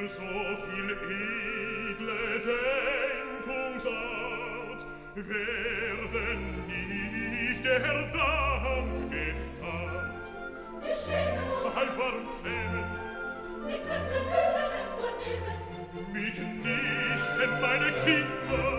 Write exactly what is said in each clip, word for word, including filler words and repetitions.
für so viel edle Denkungsart werden nicht der Dank gespart. Wir schämen uns. Halt, warum schämen? Sie könnten übel es wohl nehmen. Mitnichten meine Kinder.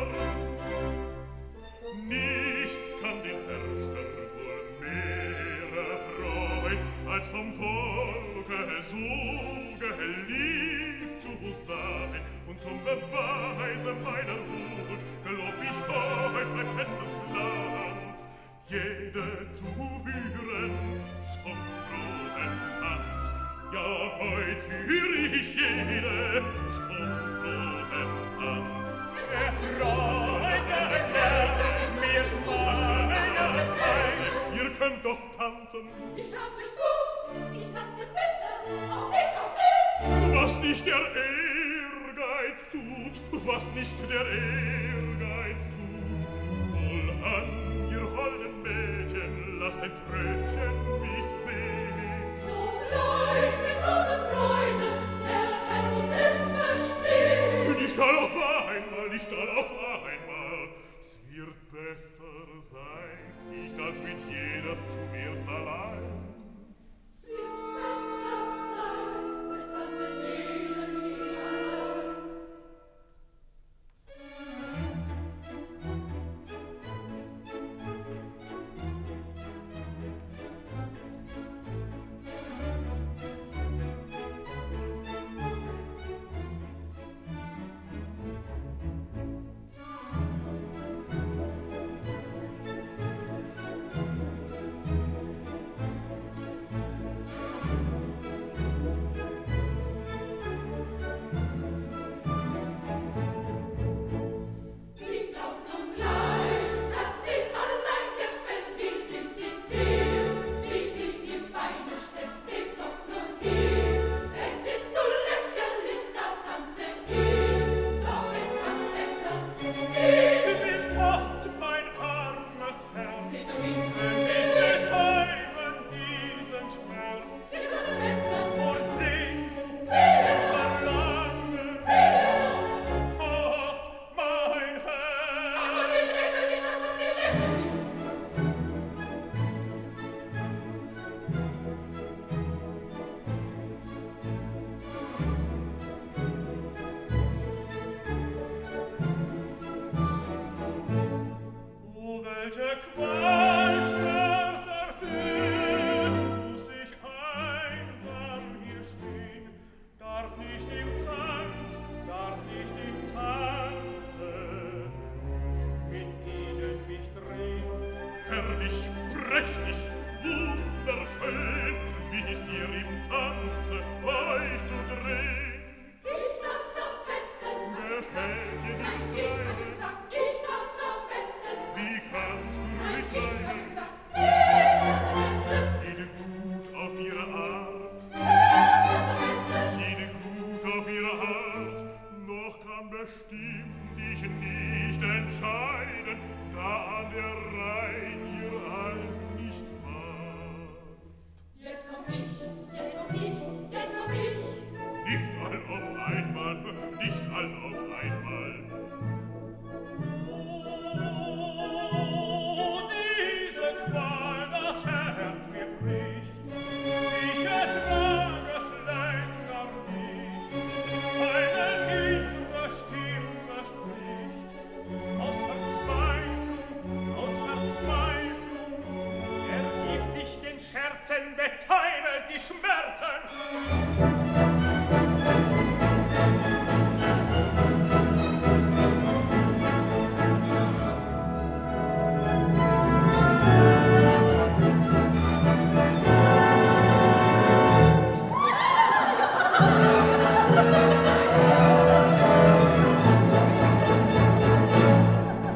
Nichts kann den Herrscher wohl mehr erfreuen, als vom Volke so geliebt zu sein. Und zum Beweise meiner Hut gelob ich euch bei festes Glanz, jede zu führen zum frohen Tanz. Ja, heut führ ich jede zum frohen Tanz. Erfreut mir meine Teil. Ihr könnt doch tanzen. Ich tanze gut, ich tanze besser, auch nicht, auch nicht. Was nicht der Ehrgeiz tut, was nicht der Ehrgeiz tut. Wohlan, ihr holden Mädchen, lasst ein Tröpfchen mich sehen. Sogleich mit tausend Freuden, der Herr muss es verstehen. Nicht all auf einmal, nicht all auf einmal. Es wird besser sein, nicht als mit jeder zuerst allein. Es wird besser sein, es tanze jeder wie allein. Wie glaubt nun gleich, dass sie allein gefällt, wie sie sich zieht, wie sie die Beine stemmt, seht doch nur hier. Es ist so lächerlich, da tanze ich doch etwas besser. Ich Wie pocht mein armes Herz. seht doch hin, Ich betäuben diesen Schmerz. seht doch besser, Vor Sehnsucht, Vieles. Verlangen, vieles. pocht mein Ach, Herz. Gott, wie lächerlich, ach, Gott, wie lächerlich. O welche Qual Schmerz erfüllt, muss ich einsam hier stehen, darf nicht im Tanz, darf nicht im Tanze mit ihnen mich drehen. Herrlich, prächtig, wunderschön, wie ist ihr im Tanze euch zu drehen. Ich tanze am besten. Gefällt dir dieses Ich hatte Treiben? gesagt, ich tanze am besten. Wie kannst du Nein, nicht ich hatte bleiben? gesagt, ich tanze am besten. Jede gut auf ihre Art, Ich tanze am besten. jede gut auf ihre Art, noch kann bestimmt dich nicht entscheiden, da an der Rhein ihr all nicht wart. Jetzt komm ich, jetzt komm ich, jetzt komm ich. Nicht all auf einmal, nicht all auf einmal. Oh, diese Qual, das Herz mir bricht, ich ertrag es länger nicht. Eine innere Stimme spricht, aus Verzweiflung, aus Verzweiflung, ergib dich den Scherzen, betäube die Schmerzen. Thank